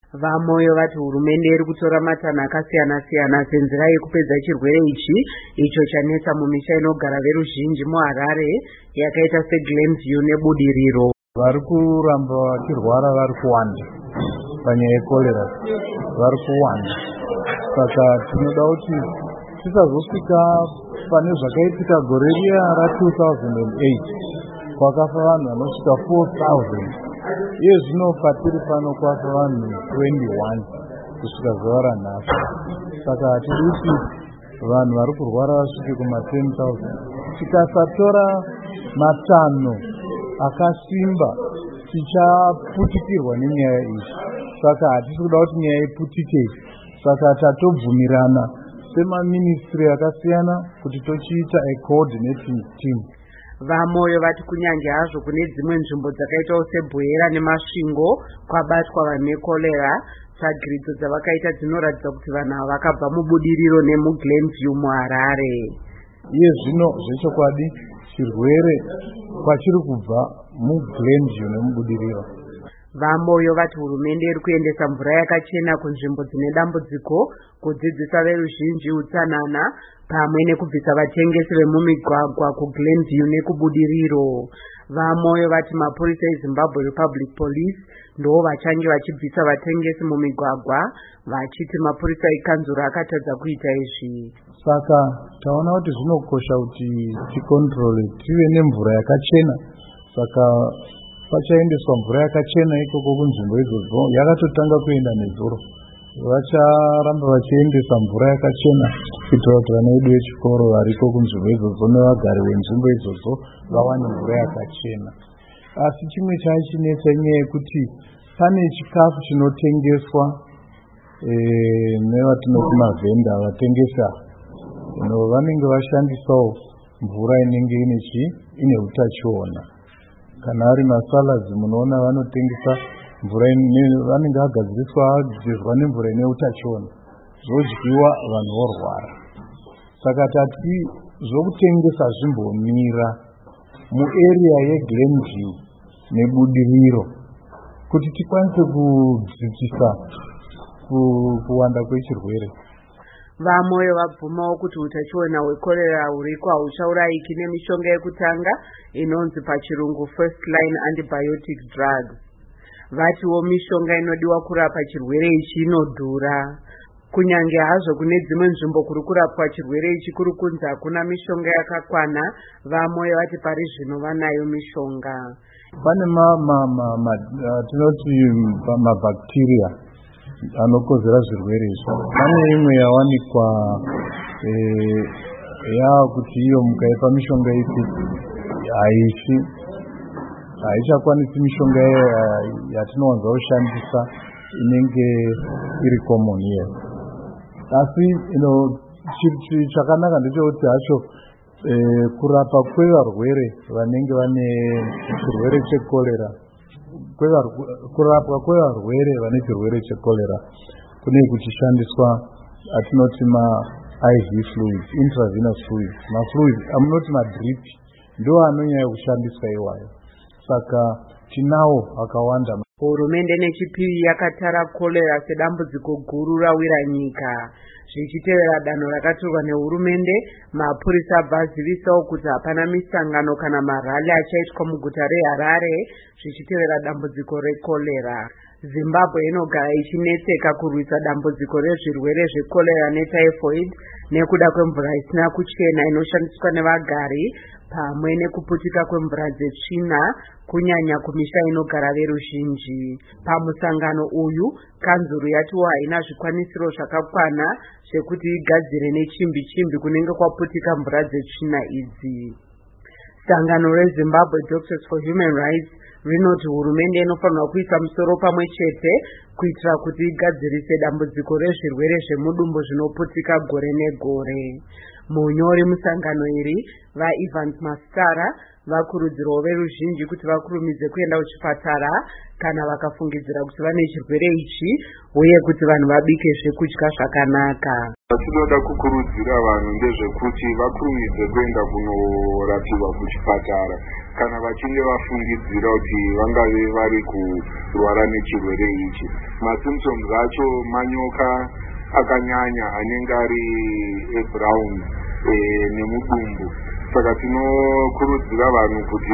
Vamoyo vati hurumende iri kutora matanho akasiyana-siyana senzira yekupedza chirwere ichi icho chanetsa mumisha inogara veruzhinji muHarare yakaita seGlenview neBudiriro. Vari kuramba vachirwara vari kuwanda panyaya yekorera, vari kuwanda. Saka tinoda kuti tisazosvika pane zvakaitika gore riya ra2008 kwakafa vanhu vanosvika 4,000. Iye zvino patiri pano kwafa vanhu 21 kusvika zuva ranhasi. Saka hatidi kuti vanhu vari kurwara vasvike kuma10,000. Tikasatora matanho akasimba tichaputikirwa nenyaya iyi. Saka hatisi kuda kuti nyaya iputike. Saka tatobvumirana semaministry akasiyana kuti tochiita a coordinating team. Vamoyo vati kunyange hazvo kune dzimwe nzvimbo dzakaitawo seBwera neMasvingo kwabatwa vanhu nekorera, tsvagiridzo dzavakaita dzinoratidza kuti vanhu ava vakabva muBudiriro nemuGlenview muHarare. Iye zvino zvechokwadi chirwere kwachiri kubva muGlenview nemuBudiriro. Vamoyo vati hurumende iri kuendesa mvura yakachena kunzvimbo dzine dambudziko, kudzidzisa veruzhinji utsanana pamwe nekubvisa vatengesi vemumigwagwa kuGlenview nekuBudiriro. Vamoyo vati mapurisa eZimbabwe Republic Police ndoo vachange vachibvisa vatengesi mumigwagwa, vachiti mapurisa ekanzuro akatadza kuita izvi. Saka taona kuti zvinokosha kuti tikontrole tive nemvura yakachena. Saka pachaendeswa mvura yakachena ikoko kunzvimbo idzodzo, yakatotanga kuenda nezuro. Vacharamba vachiendesa mvura yakachena kuitira kuti vana vedu vechikoro variko kunzvimbo idzodzo nevagari venzvimbo idzodzo vawane mvura yakachena. Asi chimwe chachinetsa nyaya yekuti pane chikafu chinotengeswa nevatinoti mavhenda vatengesa vanenge vashandisawo mvura inenge ine utachiona. Kana ari masalads munoona vanotengesa mvura vanenge vagadziriswa nemvura ine utachiona, zvodyiwa vanhu vorwara. Saka tati zvokutengesa zvimbomira muarea yeGlenview neBudiriro kuti tikwanise kudzikisa kuwanda kwechirwere. Vamoyo vabvumawo kuti utachiona hwekorera huriko hauchaurayiki nemishonga yekutanga inonzi pachirungu first line antibiotic drugs. Vatiwo mishonga inodiwa kurapa chirwere ichi inodhura. Kunyange hazvo kune dzimwe nzvimbo kuri kurapwa chirwere ichi kuri kunzi hakuna mishonga yakakwana, Vamoyo vati pari zvino vanayo mishonga. Pane tinoti mabhakteria anokozera zvirwere izvi. Pane imwe yawanikwa kuti iyo mukaipa mishonga ipi haichakwanisi mishonga yatinowanza kushandisa inenge iri common here. Asi chakanaka ndechekuti hacho kurapa kwevarwere vanenge vane chirwere chekorera, kurapwa kwevarwere vane chirwere chekorera kune kuchishandiswa atinoti IV fluids, intravenous fluids, mafluids amunoti madrip ndo anonyanya kushandiswa iwayo. Saka tinawo akawanda. Hurumende nechipiri yakatara korera sedambudziko guru rawira nyika. Zvichitevera danho rakatorwa nehurumende, mapurisa abva azivisawo kuti hapana misangano kana marali achaitwa muguta reHarare zvichitevera dambudziko rekorera. Zimbabwe inogara ichinetseka kurwisa dambudziko rezvirwere zvekorera netyphoid nekuda kwemvura isina kuchena inoshandiswa nevagari pamwe nekuputika kwemvura dzetsvina kunyanya kumisha inogara veruzhinji. Pamusangano uyu, kanzuru yatiwo haina zvikwanisiro zvakakwana zvekuti igadzire nechimbi-chimbi kunenge kwaputika mvura dzetsvina idzi. Sangano reZimbabwe Doctors for Human Rights rinoti hurumende inofanirwa kuisa musoro pamwe chete kuitira kuti igadzirise dambudziko rezvirwere zvemudumbu zvinoputika gore negore. Munyori musangano iri, vaEvans Mascara, vakurudzirawo veruzhinji kuti vakurumidze kuenda kuchipatara kana vakafungidzira kuti vane chirwere ichi uye kuti vanhu vabike zvekudya zvakanaka. Tinoda kukurudzira vanhu ndezvekuti vakurumidze kuenda kunorapiwa kuchipatara kana vachinge vafungidzira kuti vangave vari kurwara nechirwere ichi. Masymptoms acho manyoka akanyanya anenge ari ebrown nemudumbu. Saka tinokurudzira vanhu kuti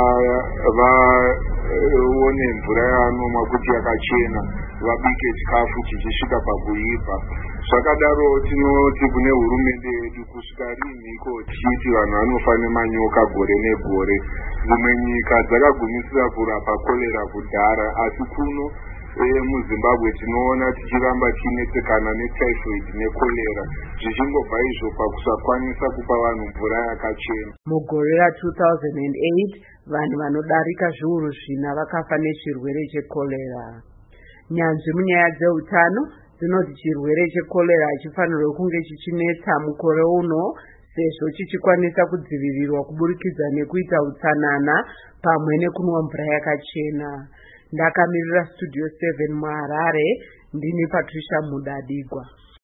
vaone mvura yavanonwa kuti yakachena, vabike chikafu chichisvika pakuibva. Zvakadaro tinoti kune hurumende yedu kusvika rinhiko tichiti vanhu vanofane manyoka gore negore. Dzimwe nyika dzakagumisira kurapa kolera kudhara, asi kuno muZimbabwe tinoona tichiramba tinetsekana netyphoid nekolera, zvichingobva izvo pakusakwanisa kupa vanhu mvura yakachena. Mugore ra2008 vanhu vanodarika zviuru 4 vakafa nechirwere chekolera. Nyanzvi munyaya dzeutano dzinoti chirwere chekolera chifanirwe kunge chichinetsa mukore uno sezvo chichikwanisa kudzivirirwa kuburikidza nekuita utsanana pamwe nekunwa mvura yakachena. Ndakamirira Studio 7 muHarare, ndini Patricia Mudadigwa.